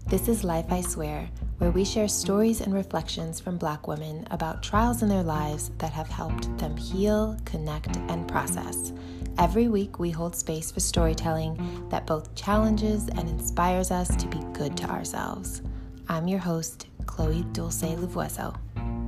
This is Life I Swear, where we share stories and reflections from Black women about trials in their lives that have helped them heal, connect, and process. Every week, we hold space for storytelling that both challenges and inspires us to be good to ourselves. I'm your host, Chloe Dulce Livueso.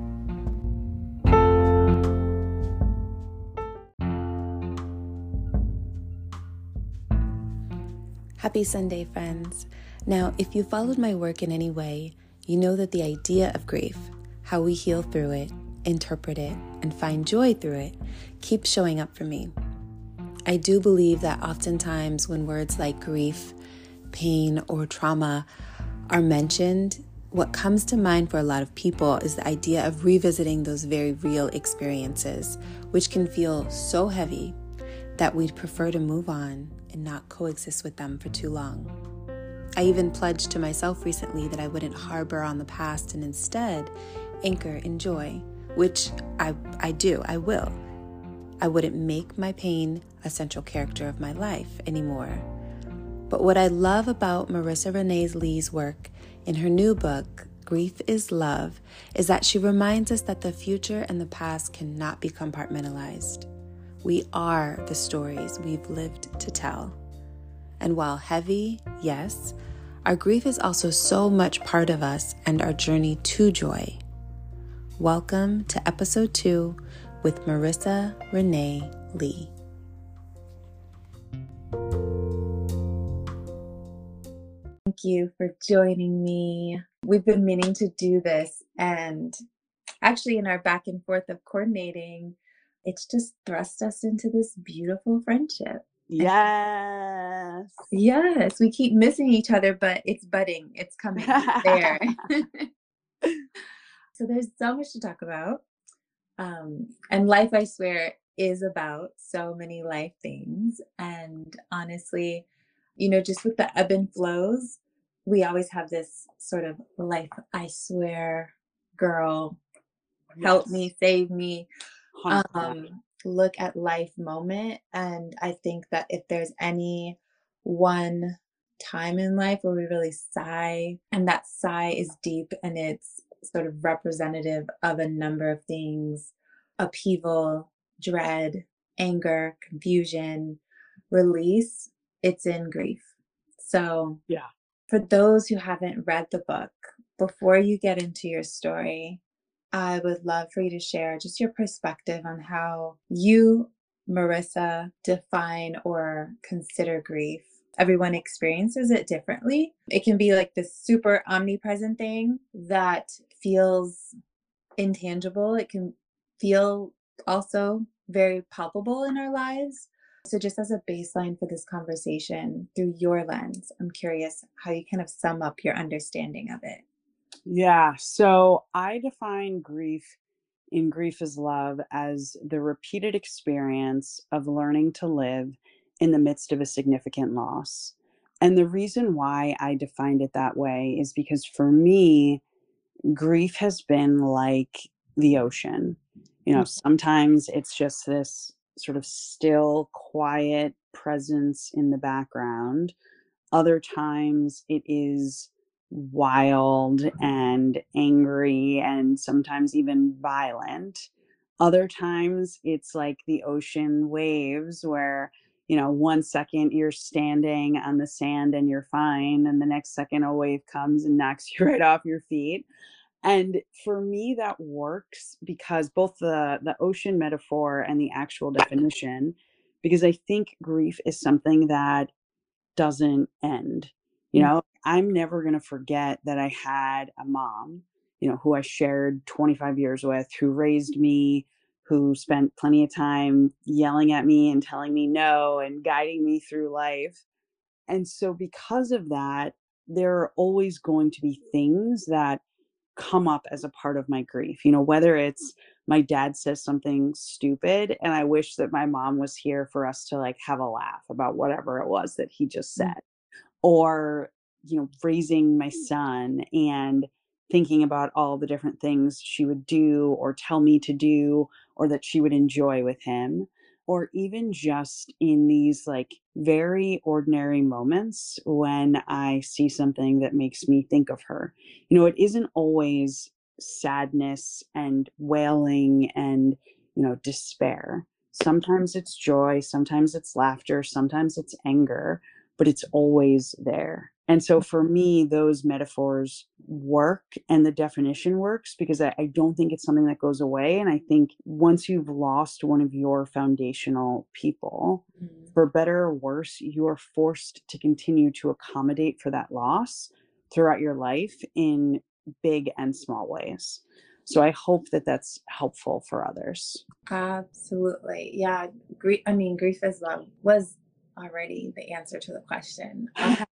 Happy Sunday, friends. Now, if you followed my work in any way, you know that the idea of grief, how we heal through it, interpret it, and find joy through it, keeps showing up for me. I do believe that oftentimes when words like grief, pain, or trauma are mentioned, what comes to mind for a lot of people is the idea of revisiting those very real experiences, which can feel so heavy that we'd prefer to move on and not coexist with them for too long. I even pledged to myself recently that I wouldn't harbor on the past and instead anchor in joy, which I will. I wouldn't make my pain a central character of my life anymore. But what I love about Marissa Renee Lee's work in her new book, Grief is Love, is that she reminds us that the future and the past cannot be compartmentalized. We are the stories we've lived to tell. And while heavy, yes, our grief is also so much part of us and our journey to joy. Welcome to episode 2 with Marissa Renee Lee. Thank you for joining me. We've been meaning to do this, and actually in our back and forth of coordinating, it's just thrust us into this beautiful friendship. Yes. Yes, we keep missing each other, but it's budding. It's coming there. So there's so much to talk about. And Life I Swear is about so many life things. And honestly, just with the ebb and flows, we always have this sort of life I swear, girl, help me, save me. Look at life moment. And I think that if there's any one time in life where we really sigh, and that sigh is deep and it's sort of representative of a number of things: upheaval, dread, anger, confusion, release, it's in grief. So for those who haven't read the book, before you get into your story, I would love for you to share just your perspective on how you, Marissa, define or consider grief. Everyone experiences it differently. It can be like this super omnipresent thing that feels intangible. It can feel also very palpable in our lives. So just as a baseline for this conversation, through your lens, I'm curious how you kind of sum up your understanding of it. Yeah. So I define grief in Grief is Love as the repeated experience of learning to live in the midst of a significant loss. And the reason why I defined it that way is because for me, grief has been like the ocean. Sometimes it's just this sort of still, quiet presence in the background. Other times it is wild and angry and sometimes even violent. Other times it's like the ocean waves where, 1 second you're standing on the sand and you're fine, and the next second a wave comes and knocks you right off your feet. And for me, that works because both the ocean metaphor and the actual definition, because I think grief is something that doesn't end. I'm never going to forget that I had a mom, who I shared 25 years with, who raised me, who spent plenty of time yelling at me and telling me no and guiding me through life. And so because of that, there are always going to be things that come up as a part of my grief, whether it's my dad says something stupid and I wish that my mom was here for us to like have a laugh about whatever it was that he just said, or, raising my son and thinking about all the different things she would do or tell me to do or that she would enjoy with him. or even just in these like very ordinary moments when I see something that makes me think of her. It isn't always sadness and wailing and, despair. Sometimes it's joy, sometimes it's laughter, sometimes it's anger, but it's always there. And so for me, those metaphors work and the definition works because I don't think it's something that goes away. And I think once you've lost one of your foundational people, Mhm. for better or worse, you are forced to continue to accommodate for that loss throughout your life in big and small ways. So I hope that that's helpful for others. Absolutely. Yeah. I mean, grief is love was already the answer to the question.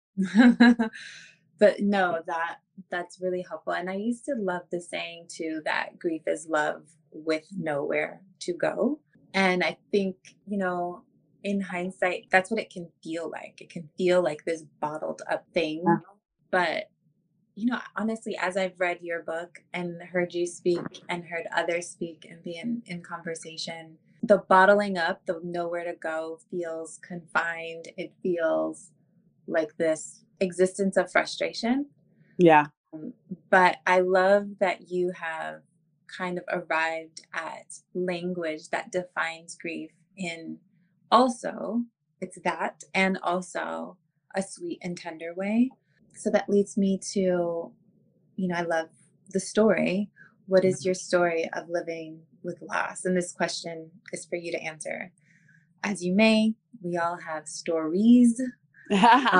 But no, that's really helpful. And I used to love the saying too that grief is love with nowhere to go. And I think, in hindsight, that's what it can feel like. It can feel like this bottled up thing. But honestly, as I've read your book and heard you speak and heard others speak and be in conversation, the bottling up, the nowhere to go feels confined. It feels like this existence of frustration. Yeah. Um, but I love that you have kind of arrived at language that defines grief in also, it's that, and also a sweet and tender way. So that leads me to, I love the story. What is your story of living with loss? And this question is for you to answer. As you may, we all have stories. Uh,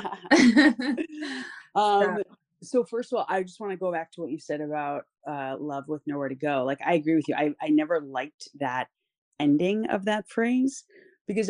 so, um, so first of all, I just want to go back to what you said about love with nowhere to go. Like I agree with you. I never liked that ending of that phrase because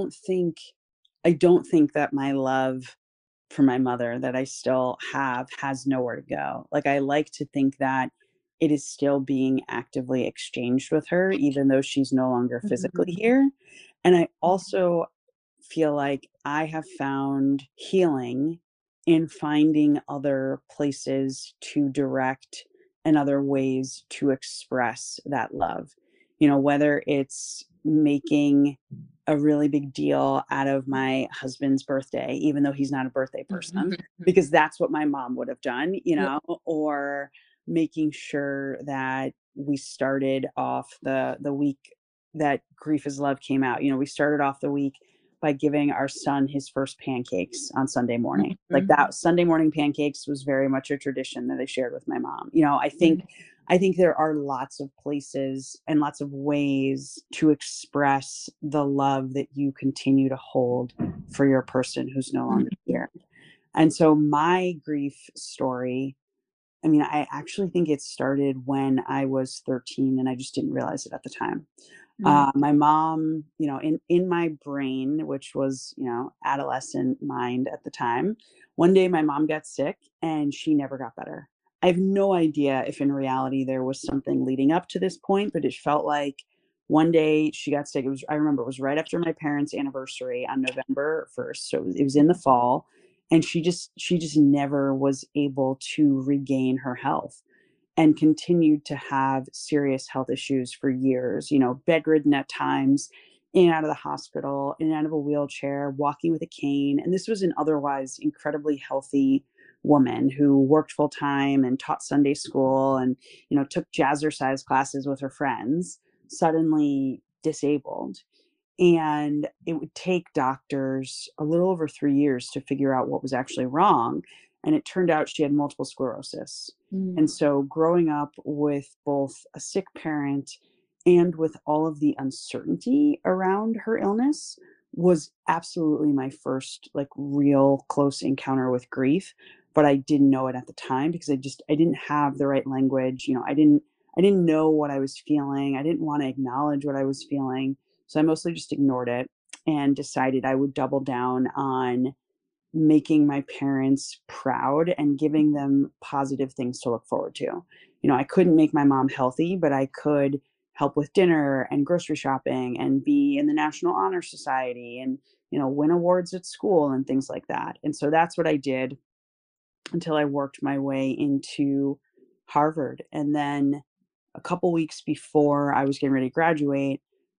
I don't think that my love for my mother that I still have has nowhere to go. Like I like to think that it is still being actively exchanged with her, even though she's no longer physically mhm, here. And I also feel like I have found healing in finding other places to direct and other ways to express that love. Whether it's making a really big deal out of my husband's birthday, even though he's not a birthday person, because that's what my mom would have done, yeah, or making sure that we started off the week that Grief is Love came out. We started off the week by giving our son his first pancakes on Sunday morning. Like mhm, that Sunday morning pancakes was very much a tradition that I shared with my mom. I mhm, think I think there are lots of places and lots of ways to express the love that you continue to hold for your person who's no longer mhm, here. And so my grief story, I mean, I actually think it started when I was 13 and I just didn't realize it at the time. mhm, My mom, in my brain, which was, adolescent mind at the time, one day my mom got sick and she never got better. I have no idea if in reality there was something leading up to this point, but it felt like one day she got sick. I remember it was right after my parents' anniversary on November 1st. So it was in the fall. And she just never was able to regain her health and continued to have serious health issues for years, bedridden at times, in and out of the hospital, in and out of a wheelchair, walking with a cane. And this was an otherwise incredibly healthy woman who worked full time and taught Sunday school and, took jazzercise classes with her friends, suddenly disabled. And it would take doctors a little over 3 years to figure out what was actually wrong, and it turned out she had multiple sclerosis. And mhm, so growing up with both a sick parent and with all of the uncertainty around her illness was absolutely my first, like, real close encounter with grief, but I didn't know it at the time because I didn't have the right language, I didn't know what I was feeling, I didn't wanna acknowledge what I was feeling. So I mostly just ignored it and decided I would double down on making my parents proud and giving them positive things to look forward to. I couldn't make my mom healthy, but I could help with dinner and grocery shopping and be in the National Honor Society and, win awards at school and things like that. And so that's what I did until I worked my way into Harvard. And then a couple weeks before I was getting ready to graduate,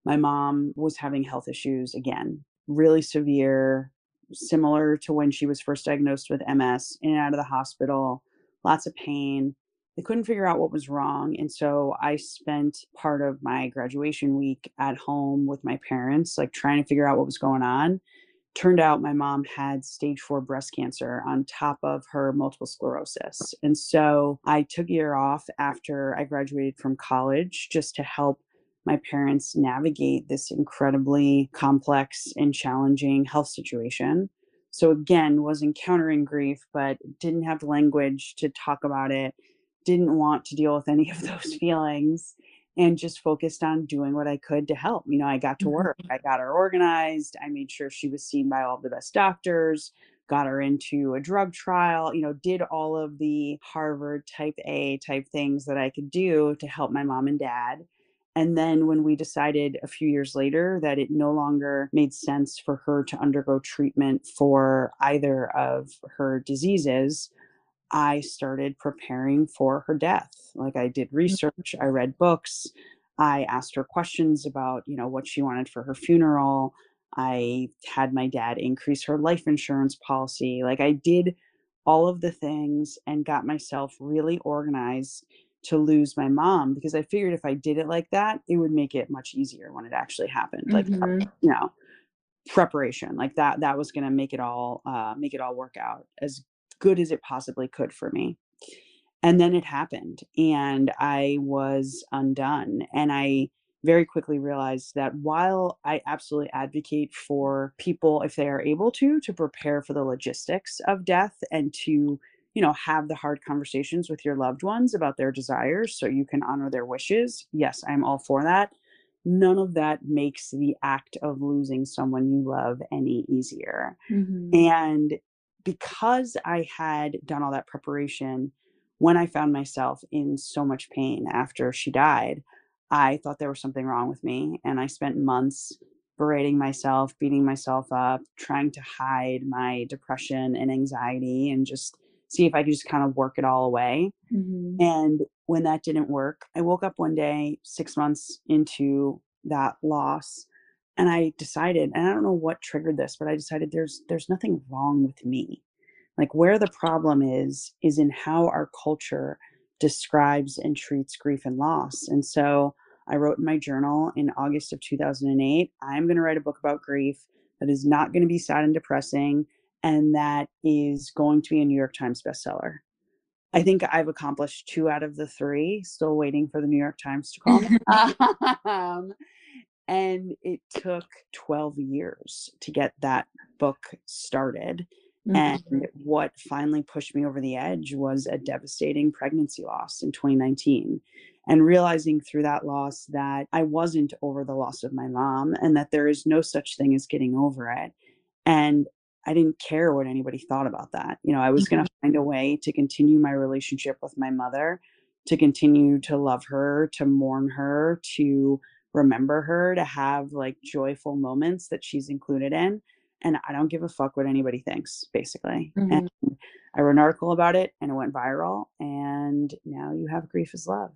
My mom was having health issues again, really severe, similar to when she was first diagnosed with MS, in and out of the hospital, lots of pain. They couldn't figure out what was wrong. And so I spent part of my graduation week at home with my parents, like trying to figure out what was going on. Turned out my mom had stage 4 breast cancer on top of her multiple sclerosis. And so I took a year off after I graduated from college just to help my parents navigate this incredibly complex and challenging health situation. So again, was encountering grief, but didn't have the language to talk about it, didn't want to deal with any of those feelings, and just focused on doing what I could to help. I got to work. Mhm. I got her organized. I made sure she was seen by all of the best doctors, got her into a drug trial, did all of the Harvard type A type things that I could do to help my mom and dad. And then when we decided a few years later that it no longer made sense for her to undergo treatment for either of her diseases, I started preparing for her death. Like, I did research, I read books, I asked her questions about, what she wanted for her funeral. I had my dad increase her life insurance policy. Like, I did all of the things and got myself really organized to lose my mom, because I figured if I did it like that, it would make it much easier when it actually happened. Like, Mhm. you know, preparation like that was going to make it all work out as good as it possibly could for me. And then it happened, and I was undone. And I very quickly realized that while I absolutely advocate for people, if they are able to prepare for the logistics of death and to, have the hard conversations with your loved ones about their desires so you can honor their wishes, yes, I'm all for that. None of that makes the act of losing someone you love any easier. Mhm. And because I had done all that preparation, when I found myself in so much pain after she died, I thought there was something wrong with me. And I spent months berating myself, beating myself up, trying to hide my depression and anxiety and just see if I could just kind of work it all away. Mhm. And when that didn't work, I woke up one day 6 months into that loss, and I decided, and I don't know what triggered this, but I decided there's nothing wrong with me. Like, where the problem is in how our culture describes and treats grief and loss. And so I wrote in my journal in August of 2008, I'm going to write a book about grief that is not going to be sad and depressing, and that is going to be a New York Times bestseller. I think I've accomplished 2 out of the 3, still waiting for the New York Times to call me. Um, and it took 12 years to get that book started. And Mhm. what finally pushed me over the edge was a devastating pregnancy loss in 2019. And realizing through that loss that I wasn't over the loss of my mom and that there is no such thing as getting over it. And I didn't care what anybody thought about that. I was going Mhm. to find a way to continue my relationship with my mother, to continue to love her, to mourn her, to remember her, to have like joyful moments that she's included in. And I don't give a fuck what anybody thinks, basically. And Mhm. I wrote an article about it and it went viral. And now you have Grief is Love.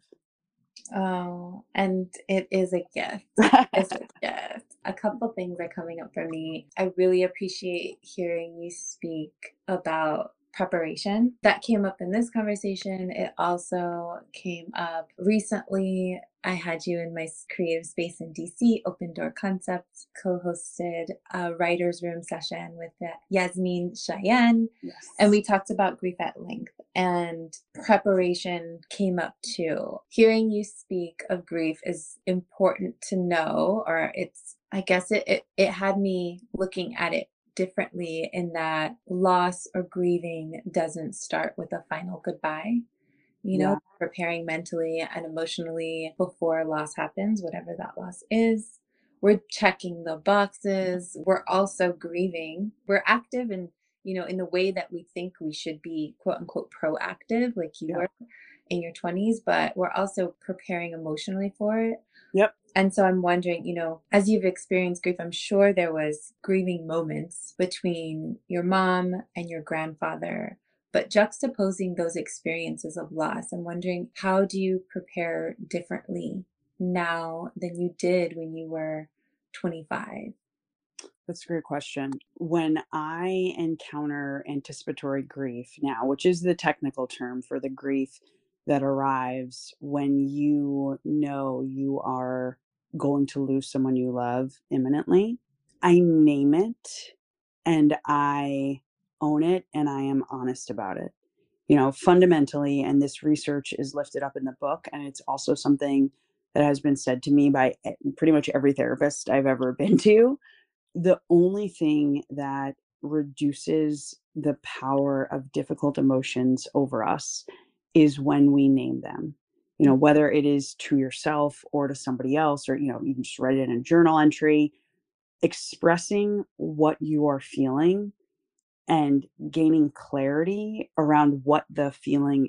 Oh, and it is a gift. It's a gift. A couple things are coming up for me. I really appreciate hearing you speak about preparation. That came up in this conversation. It also came up recently. I had you in my creative space in DC, Open Door Concepts, co hosted a writer's room session with Yasmin Cheyenne. And Yes. we talked about grief at length, and preparation came up too. Hearing you speak of grief is important to know, or I guess it had me looking at it differently, in that loss or grieving doesn't start with a final goodbye. Yeah. Preparing mentally and emotionally before loss happens, whatever that loss is. We're checking the boxes. We're also grieving. We're active in the way that we think we should be, quote unquote, proactive, like you Yeah. were in your 20s, but we're also preparing emotionally for it. Yep. And so I'm wondering, as you've experienced grief, I'm sure there was grieving moments between your mom and your grandfather, but juxtaposing those experiences of loss, I'm wondering, how do you prepare differently now than you did when you were 25? That's a great question. When I encounter anticipatory grief now, which is the technical term for the grief that arrives when you know you are going to lose someone you love imminently, I name it and I own it and I am honest about it. Fundamentally, and this research is lifted up in the book, and it's also something that has been said to me by pretty much every therapist I've ever been to. The only thing that reduces the power of difficult emotions over us is when we name them. Whether it is to yourself or to somebody else, or, you can just write it in a journal entry, expressing what you are feeling and gaining clarity around what the feeling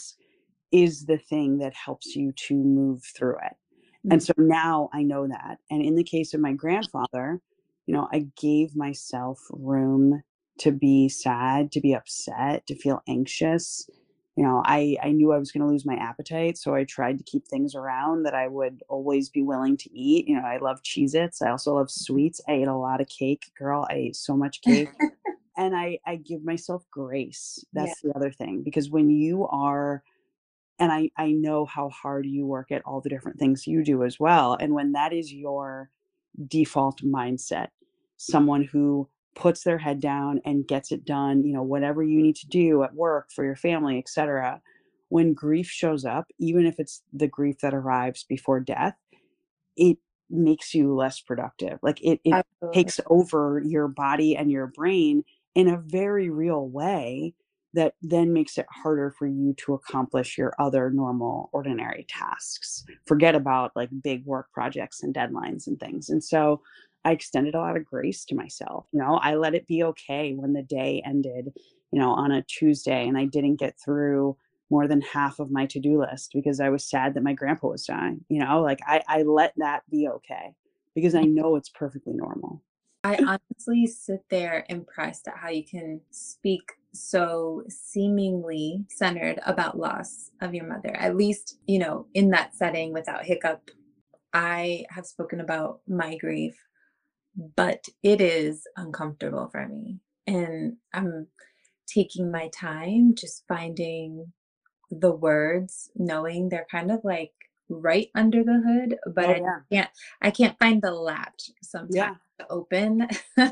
is the thing that helps you to move through it. And Mhm. so now I know that. And in the case of my grandfather, I gave myself room to be sad, to be upset, to feel anxious. I knew I was going to lose my appetite. So I tried to keep things around that I would always be willing to eat. I love Cheez Its. I also love sweets. I ate a lot of cake, girl. I ate so much cake. And I give myself grace. Yeah. That's the other thing. Because when you are, and I know how hard you work at all the different things you do as well. And when that is your default mindset, someone who puts their head down and gets it done, whatever you need to do at work for your family, etc. When grief shows up, even if it's the grief that arrives before death, it makes you less productive. Like it Absolutely. takes over your body and your brain in a very real way that then makes it harder for you to accomplish your other normal ordinary tasks. Forget about like big work projects and deadlines and things. And so I extended a lot of grace to myself. I let it be okay when the day ended, on a Tuesday and I didn't get through more than half of my to-do list because I was sad that my grandpa was dying. Like I let that be okay because I know it's perfectly normal. I honestly sit there impressed at how you can speak so seemingly centered about loss of your mother, at least, in that setting without hiccup. I have spoken about my grief, but it is uncomfortable for me. And I'm taking my time, just finding the words, knowing they're kind of like right under the hood, but Oh I yeah. can't I can't find the latch sometimes Yeah. to open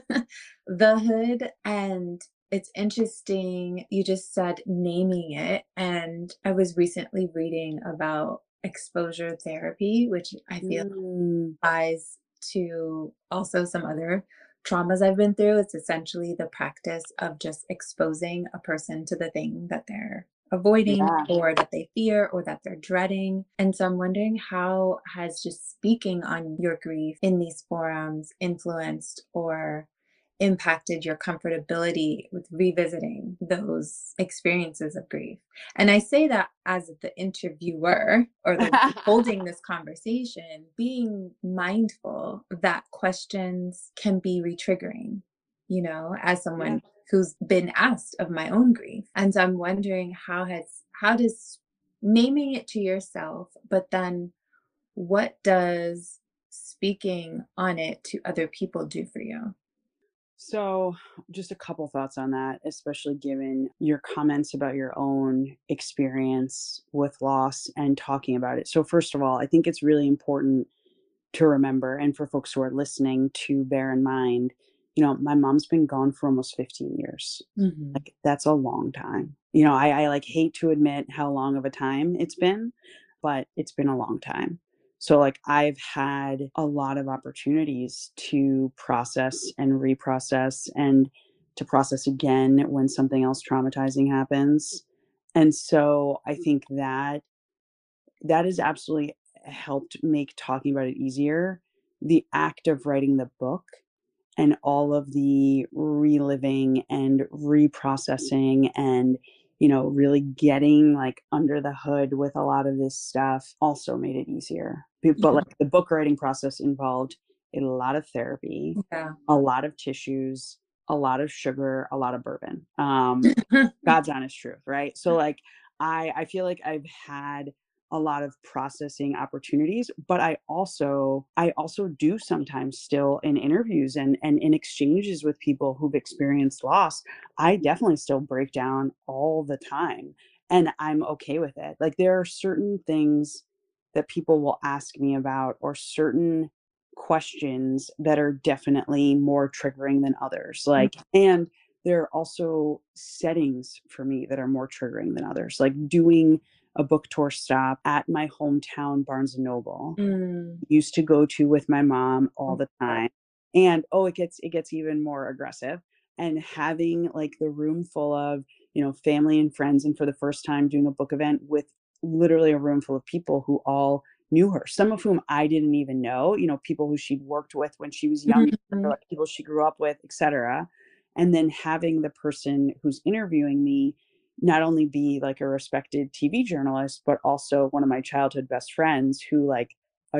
the hood. And it's interesting you just said naming it, and I was recently reading about exposure therapy, which I feel Mm, applies to also some other traumas I've been through. It's essentially the practice of just exposing a person to the thing that they're avoiding yeah. or that they fear or that they're dreading. And so I'm wondering, how has just speaking on your grief in these forums influenced or impacted your comfortability with revisiting those experiences of grief? And I say that as the interviewer or the one holding this conversation, being mindful that questions can be retriggering, as Yeah. someone who's been asked of my own grief. And so I'm wondering, how does naming it to yourself, but then what does speaking on it to other people do for you? So, just a couple thoughts on that, especially given your comments about your own experience with loss and talking about it. So, first of all, I think it's really important to remember, and for folks who are listening to bear in mind, my mom's been gone for almost 15 years. Mhm. Like, that's a long time. I like hate to admit how long of a time it's been, but it's been a long time. So, like, I've had a lot of opportunities to process and reprocess and to process again when something else traumatizing happens. And so I think that has absolutely helped make talking about it easier. The act of writing the book and all of the reliving and reprocessing and really getting like under the hood with a lot of this stuff also made it easier. But like the book writing process involved a lot of therapy, Yeah. a lot of tissues, a lot of sugar, a lot of bourbon. God's honest truth, right? So like I feel like I've had a lot of processing opportunities, but I also do sometimes still in interviews and in exchanges with people who've experienced loss, I definitely still break down all the time, and I'm okay with it. Like, there are certain things that people will ask me about, or certain questions that are definitely more triggering than others. Like, and there are also settings for me that are more triggering than others, like doing a book tour stop at my hometown Barnes and Noble. Mm. Used to go to with my mom all Oh, the God. time. And oh, it gets even more aggressive. And having like the room full of, family and friends, and for the first time doing a book event with literally a room full of people who all knew her, some of whom I didn't even know, people who she'd worked with when she was younger, Mhm. like people she grew up with, etc. And then having the person who's interviewing me not only be like a respected TV journalist, but also one of my childhood best friends who like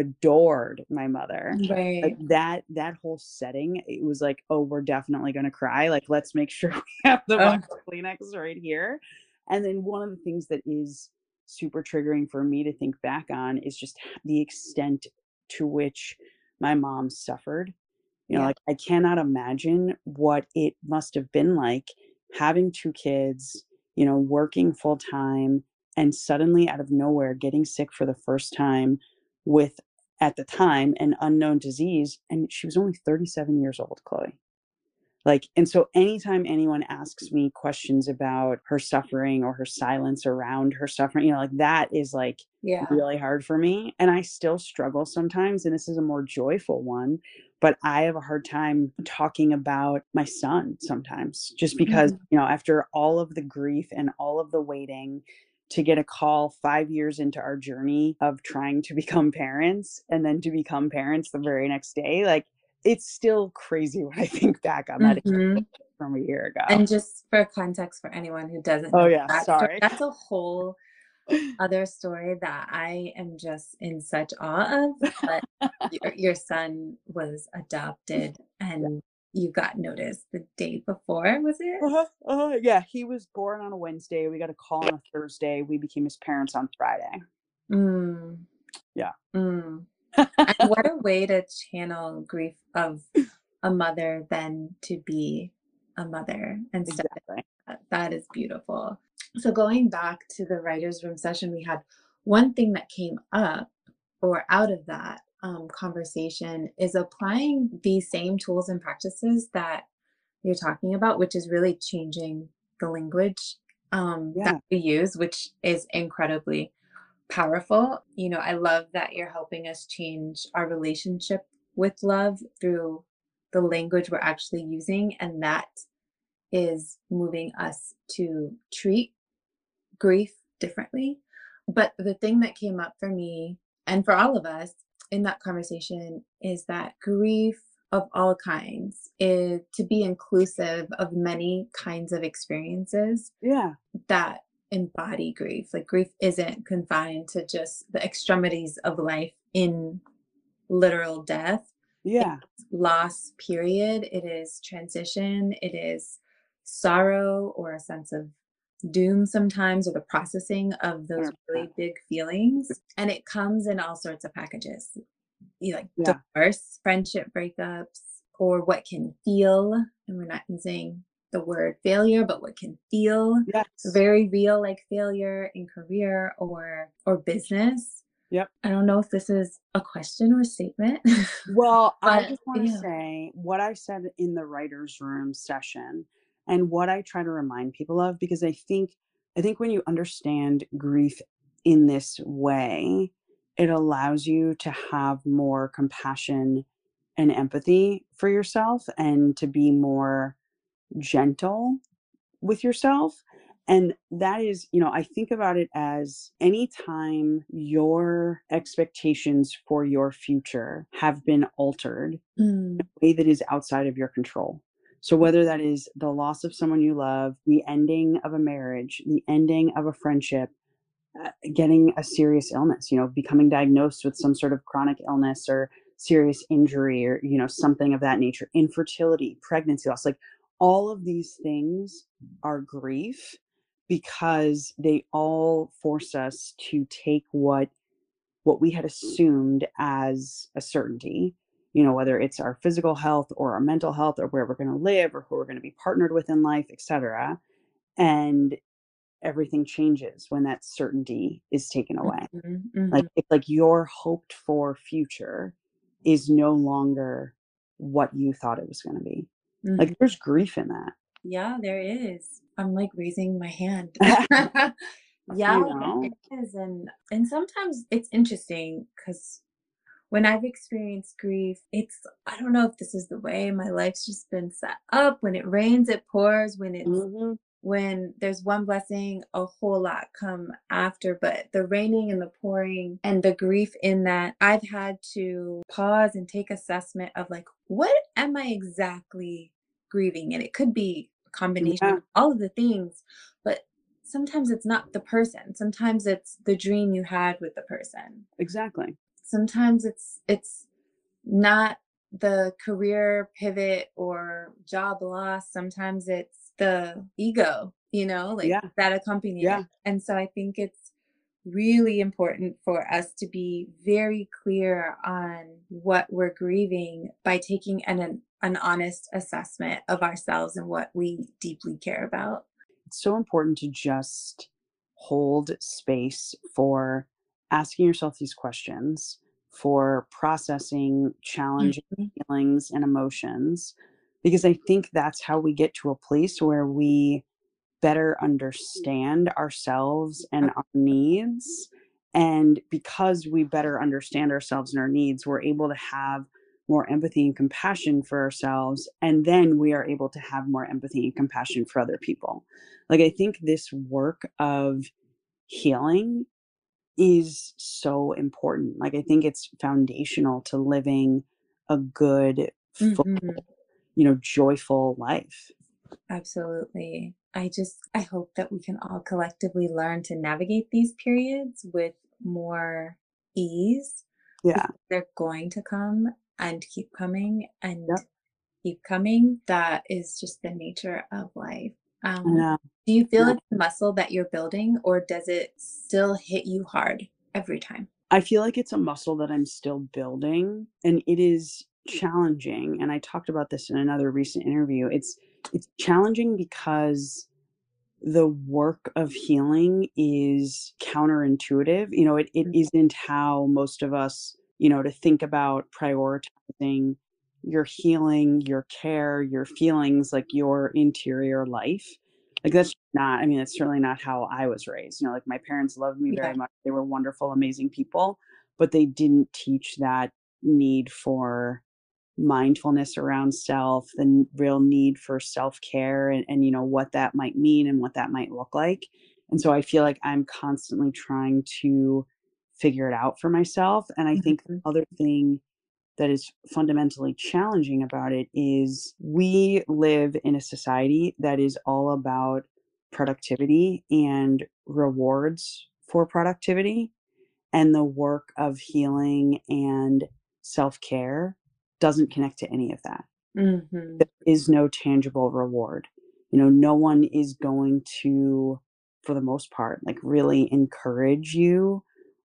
adored my mother. Like Right. that whole setting, it was like, "Oh, we're definitely gonna cry. Like, let's make sure we have the Oh, box of Kleenex right here." And then one of the things that is super triggering for me to think back on is just the extent to which my mom suffered. yeah. Like, I cannot imagine what it must have been like having 2 kids, working full time, and suddenly out of nowhere getting sick for the first time with, at the time, an unknown disease, and she was only 37 years old, Chloe. Like, and so anytime anyone asks me questions about her suffering or her silence around her suffering, like that is like Yeah. really hard for me. And I still struggle sometimes. And this is a more joyful one, but I have a hard time talking about my son sometimes, just because, Mhm. after all of the grief and all of the waiting, to get a call 5 years into our journey of trying to become parents, and then to become parents the very next day, like, it's still crazy when I think back on that Mhm. from a year ago. And just for context for anyone who doesn't Oh, know yeah, that story, sorry. that's a whole other story that I am just in such awe of. But your son was adopted Yeah. and you got notice the day before, was it? Uh-huh, uh-huh, yeah, he was born on a Wednesday, we got a call on a Thursday, we became his parents on Friday. Mm, Yeah. mm. And what a way to channel grief of a mother than to be a mother and step in. Exactly. That is beautiful. So going back to the writers' room session we had, one thing that came up or out of that conversation is applying these same tools and practices that you're talking about, which is really changing the language that Yeah, we use, which is incredibly powerful. I love that you're helping us change our relationship with love through the language we're actually using. And that is moving us to treat grief differently. But the thing that came up for me and for all of us in that conversation is that grief of all kinds is to be inclusive of many kinds of experiences yeah, that embody grief. Like grief isn't confined to just the extremities of life in literal death. yeah, Loss, period. It is transition. It is sorrow or a sense of doom sometimes, or the processing of those 100%. really big feelings. And it comes in all sorts of packages. Like Yeah, divorce, friendship breakups, or what can feel, and we're not using the word failure, but what can feel yes, very real, like failure in career or business. yep. I don't know if this is a question or a statement, Well, I but just wanna yeah. say what I said in the writer's room session, and what I try to remind people of, because I think when you understand grief in this way, it allows you to have more compassion and empathy for yourself, and to be more gentle with yourself. And that is, I think about it as anytime your expectations for your future have been altered Mm, way that is outside of your control. So whether that is the loss of someone you love, the ending of a marriage, the ending of a friendship, getting a serious illness, becoming diagnosed with some sort of chronic illness or serious injury, or, something of that nature, infertility, pregnancy loss, like all of these things are grief. because they all force us to take what we had assumed as a certainty, whether it's our physical health or our mental health or where we're going to live or who we're going to be partnered with in life, etc. And everything changes when that certainty is taken away. Mhm, Like mhm, it's like your hoped for future is no longer what you thought it was going to be. Like mhm. there's grief in Yeah, there is. I'm like raising my hand. that. Yeah, you there know? is, and sometimes it's interesting because when I've experienced grief, it's I don't know if this is the way my life's just been set up. When it rains, it pours. Mhm. When there's one blessing, a whole lot come after. But the raining and the pouring and the grief in that, I've had to pause and take assessment of like, what am I exactly grieving? And it could be a combination Yeah, of all of the things, but sometimes it's not the person. Sometimes it's the dream you had with the person. exactly. Sometimes it's not the career pivot or job loss. Sometimes it's the ego, like Yeah, that accompanied it. yeah. And so I think it's really important for us to be very clear on what we're grieving by taking an honest assessment of ourselves and what we deeply care about. It's so important to just hold space for asking yourself these questions, for processing challenging Mhm. feelings and emotions, because I think that's how we get to a place where we better understand ourselves and our needs. And because we better understand ourselves and our needs, we're able to have more empathy and compassion for ourselves. And then we are able to have more empathy and compassion for other people. Like, I think this work of healing is so important. Like, I think it's foundational to living a good, full, Mhm. joyful life. Absolutely. I hope that we can all collectively learn to navigate these periods with more ease Yeah. because they're going to come and keep coming and Yep. keep coming. That is just the nature of life. I Um, know. do you feel Yeah. it's a muscle that you're building, or does it still hit you hard every time? I feel like it's a muscle that I'm still building, and it is challenging, and I talked about this in another recent interview. It's challenging because the work of healing is counterintuitive. It isn't how most of us, to think about prioritizing your healing, your care, your feelings, like your interior life. Like that's not, I mean, that's certainly not how I was raised. Like my parents loved me very Yeah. much. They were wonderful, amazing people, but they didn't teach that need for mindfulness around self, the real need for self-care and what that might mean and what that might look like. And so I feel like I'm constantly trying to figure it out for myself. And I think Mhm. the other thing that is fundamentally challenging about it is we live in a society that is all about productivity and rewards for productivity, and the work of healing and self-care doesn't connect to any of that. Mhm. There is no tangible reward. No one is going to, for the most part, like really encourage you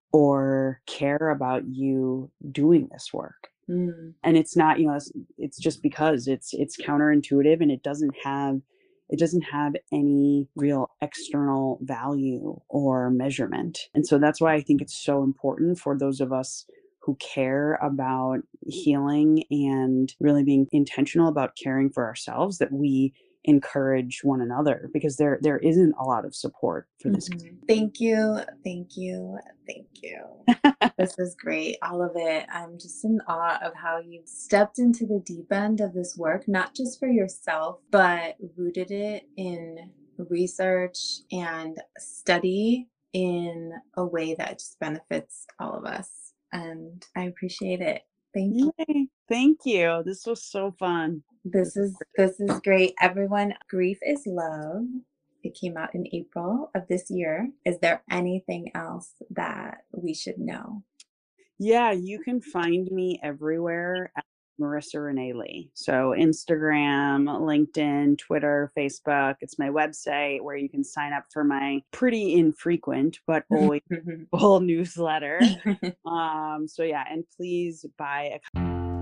or care about you doing this work. Mm. And it's not, it's just because it's counterintuitive, and it doesn't have any real external value or measurement. And so that's why I think it's so important for those of us who care about healing and really being intentional about caring for ourselves, that we encourage one another, because there isn't a lot of support for this. Mhm. Thank you. Thank you. Thank you. This is great, all of it. I'm just in awe of how you've stepped into the deep end of this work, not just for yourself, but rooted it in research and study in a way that just benefits all of us. And I appreciate it. Thank you. Yay, thank you. This was so fun. This was This is great. Everyone, Grief is Love. It came out in April of this year. Is there anything else that we should know? Yeah, you can find me everywhere at Marissa Renee Lee. So Instagram, LinkedIn, Twitter, Facebook. It's my website where you can sign up for my pretty infrequent but always full newsletter. So yeah, and please buy a.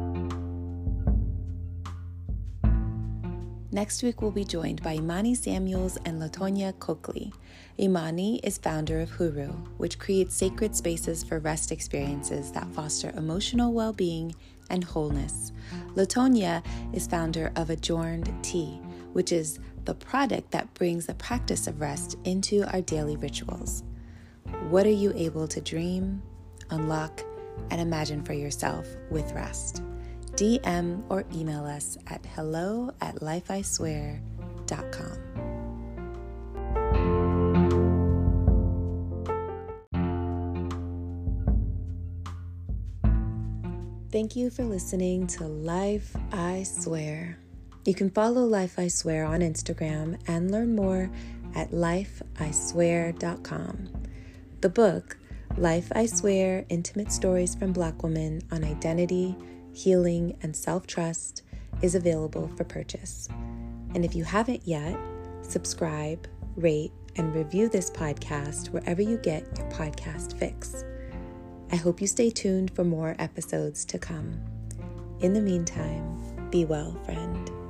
Next week, we'll be joined by Imani Samuels and Latonya Coakley. Imani is founder of Huru, which creates sacred spaces for rest experiences that foster emotional well-being and wholeness. Latonya is founder of Adjourned Tea, which is the product that brings the practice of rest into our daily rituals. What are you able to dream, unlock, and imagine for yourself with rest? DM or email us at hello@lifeiswear.com. Thank you for listening to Life I Swear. You can follow Life I Swear on Instagram and learn more at lifeiswear.com. The book, Life I Swear: Intimate Stories from Black Women on Identity, Healing, and Self-Trust, is available for purchase. And if you haven't yet, subscribe, rate, and review this podcast wherever you get your podcast fix. I hope you stay tuned for more episodes to come. In the meantime, be well, friend.